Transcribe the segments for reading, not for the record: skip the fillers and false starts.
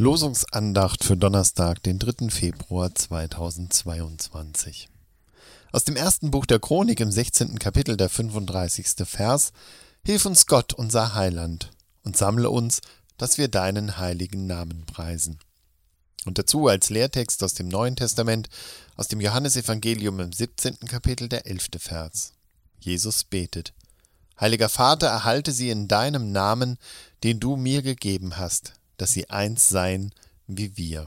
Losungsandacht für Donnerstag, den 3. Februar 2022. Aus dem ersten Buch der Chronik im 16. Kapitel, der 35. Vers. Hilf uns Gott, unser Heiland, und sammle uns, dass wir deinen heiligen Namen preisen. Und dazu als Lehrtext aus dem Neuen Testament, aus dem Johannesevangelium im 17. Kapitel, der 11. Vers. Jesus betet: Heiliger Vater, erhalte sie in deinem Namen, den du mir gegeben hast, dass sie eins seien wie wir.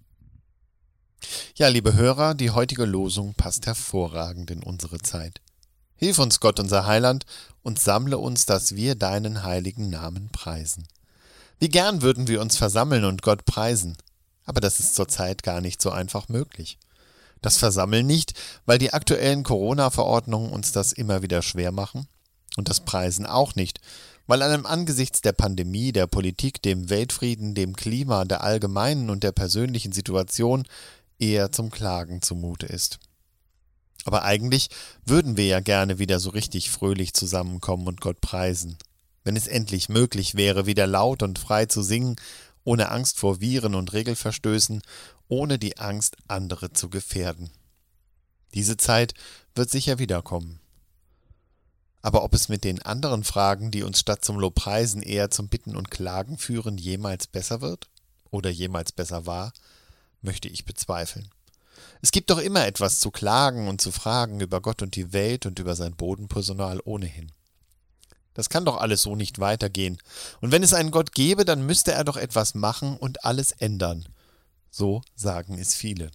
Ja, liebe Hörer, die heutige Losung passt hervorragend in unsere Zeit. Hilf uns Gott, unser Heiland, und sammle uns, dass wir deinen heiligen Namen preisen. Wie gern würden wir uns versammeln und Gott preisen, aber das ist zurzeit gar nicht so einfach möglich. Das Versammeln nicht, weil die aktuellen Corona-Verordnungen uns das immer wieder schwer machen, und das Preisen auch nicht, weil einem angesichts der Pandemie, der Politik, dem Weltfrieden, dem Klima, der allgemeinen und der persönlichen Situation eher zum Klagen zumute ist. Aber eigentlich würden wir ja gerne wieder so richtig fröhlich zusammenkommen und Gott preisen, wenn es endlich möglich wäre, wieder laut und frei zu singen, ohne Angst vor Viren und Regelverstößen, ohne die Angst, andere zu gefährden. Diese Zeit wird sicher wiederkommen. Aber ob es mit den anderen Fragen, die uns statt zum Lobpreisen eher zum Bitten und Klagen führen, jemals besser wird oder jemals besser war, möchte ich bezweifeln. Es gibt doch immer etwas zu klagen und zu fragen über Gott und die Welt und über sein Bodenpersonal ohnehin. Das kann doch alles so nicht weitergehen. Und wenn es einen Gott gäbe, dann müsste er doch etwas machen und alles ändern. So sagen es viele.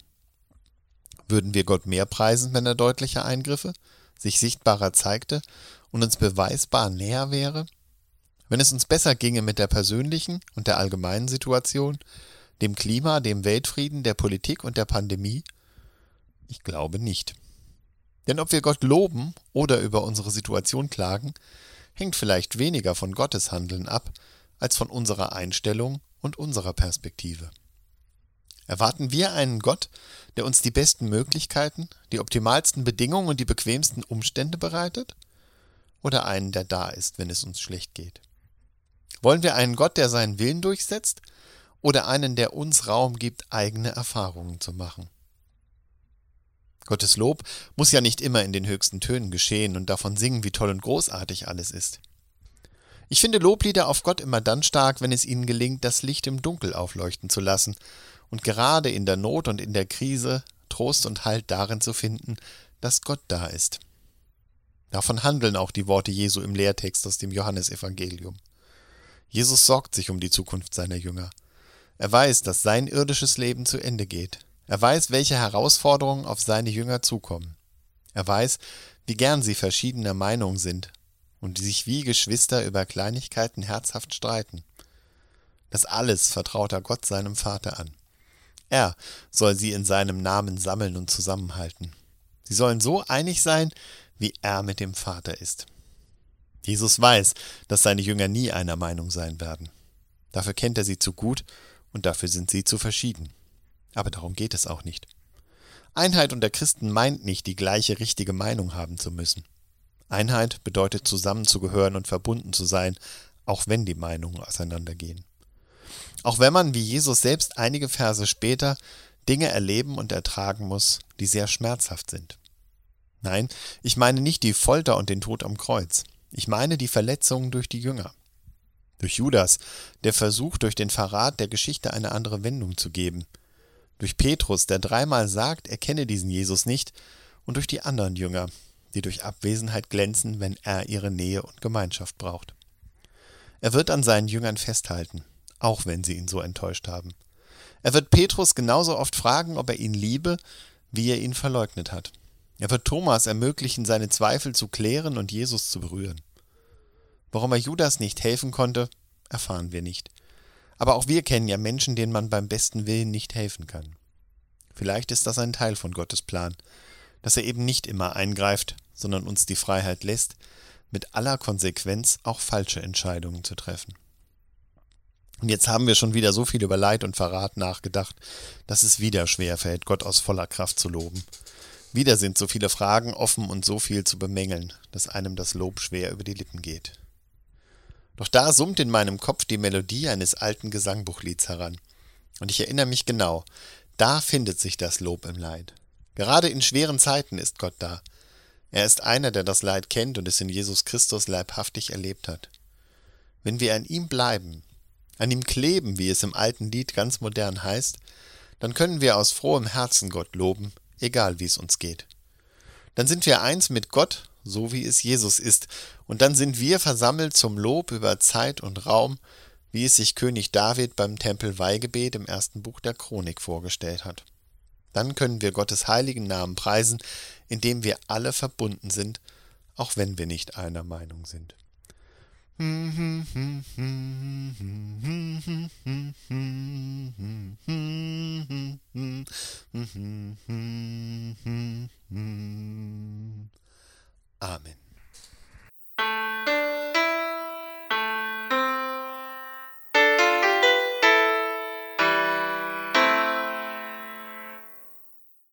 Würden wir Gott mehr preisen, wenn er deutlicher eingriffe, sich sichtbarer zeigte und uns beweisbar näher wäre? Wenn es uns besser ginge mit der persönlichen und der allgemeinen Situation, dem Klima, dem Weltfrieden, der Politik und der Pandemie? Ich glaube nicht. Denn ob wir Gott loben oder über unsere Situation klagen, hängt vielleicht weniger von Gottes Handeln ab, als von unserer Einstellung und unserer Perspektive. Erwarten wir einen Gott, der uns die besten Möglichkeiten, die optimalsten Bedingungen und die bequemsten Umstände bereitet? Oder einen, der da ist, wenn es uns schlecht geht? Wollen wir einen Gott, der seinen Willen durchsetzt? Oder einen, der uns Raum gibt, eigene Erfahrungen zu machen? Gottes Lob muss ja nicht immer in den höchsten Tönen geschehen und davon singen, wie toll und großartig alles ist. Ich finde Loblieder auf Gott immer dann stark, wenn es ihnen gelingt, das Licht im Dunkel aufleuchten zu lassen und gerade in der Not und in der Krise Trost und Halt darin zu finden, dass Gott da ist. Davon handeln auch die Worte Jesu im Lehrtext aus dem Johannesevangelium. Jesus sorgt sich um die Zukunft seiner Jünger. Er weiß, dass sein irdisches Leben zu Ende geht. Er weiß, welche Herausforderungen auf seine Jünger zukommen. Er weiß, wie gern sie verschiedener Meinung sind und sich wie Geschwister über Kleinigkeiten herzhaft streiten. Das alles vertraut er Gott, seinem Vater, an. Er soll sie in seinem Namen sammeln und zusammenhalten. Sie sollen so einig sein, wie er mit dem Vater ist. Jesus weiß, dass seine Jünger nie einer Meinung sein werden. Dafür kennt er sie zu gut und dafür sind sie zu verschieden. Aber darum geht es auch nicht. Einheit unter Christen meint nicht, die gleiche richtige Meinung haben zu müssen. Einheit bedeutet, zusammenzugehören und verbunden zu sein, auch wenn die Meinungen auseinandergehen. Auch wenn man, wie Jesus selbst einige Verse später, Dinge erleben und ertragen muss, die sehr schmerzhaft sind. Nein, ich meine nicht die Folter und den Tod am Kreuz. Ich meine die Verletzungen durch die Jünger. Durch Judas, der versucht, durch den Verrat der Geschichte eine andere Wendung zu geben. Durch Petrus, der 3-mal sagt, er kenne diesen Jesus nicht. Und durch die anderen Jünger, die durch Abwesenheit glänzen, wenn er ihre Nähe und Gemeinschaft braucht. Er wird an seinen Jüngern festhalten, auch wenn sie ihn so enttäuscht haben. Er wird Petrus genauso oft fragen, ob er ihn liebe, wie er ihn verleugnet hat. Er wird Thomas ermöglichen, seine Zweifel zu klären und Jesus zu berühren. Warum er Judas nicht helfen konnte, erfahren wir nicht. Aber auch wir kennen ja Menschen, denen man beim besten Willen nicht helfen kann. Vielleicht ist das ein Teil von Gottes Plan, dass er eben nicht immer eingreift, sondern uns die Freiheit lässt, mit aller Konsequenz auch falsche Entscheidungen zu treffen. Und jetzt haben wir schon wieder so viel über Leid und Verrat nachgedacht, dass es wieder schwer fällt, Gott aus voller Kraft zu loben. Wieder sind so viele Fragen offen und so viel zu bemängeln, dass einem das Lob schwer über die Lippen geht. Doch da summt in meinem Kopf die Melodie eines alten Gesangbuchlieds heran. Und ich erinnere mich genau, da findet sich das Lob im Leid. Gerade in schweren Zeiten ist Gott da. Er ist einer, der das Leid kennt und es in Jesus Christus leibhaftig erlebt hat. Wenn wir an ihm bleiben, an ihm kleben, wie es im alten Lied ganz modern heißt, dann können wir aus frohem Herzen Gott loben, egal wie es uns geht. Dann sind wir eins mit Gott, so wie es Jesus ist, und dann sind wir versammelt zum Lob über Zeit und Raum, wie es sich König David beim Tempelweihgebet im ersten Buch der Chronik vorgestellt hat. Dann können wir Gottes heiligen Namen preisen, indem wir alle verbunden sind, auch wenn wir nicht einer Meinung sind. Amen.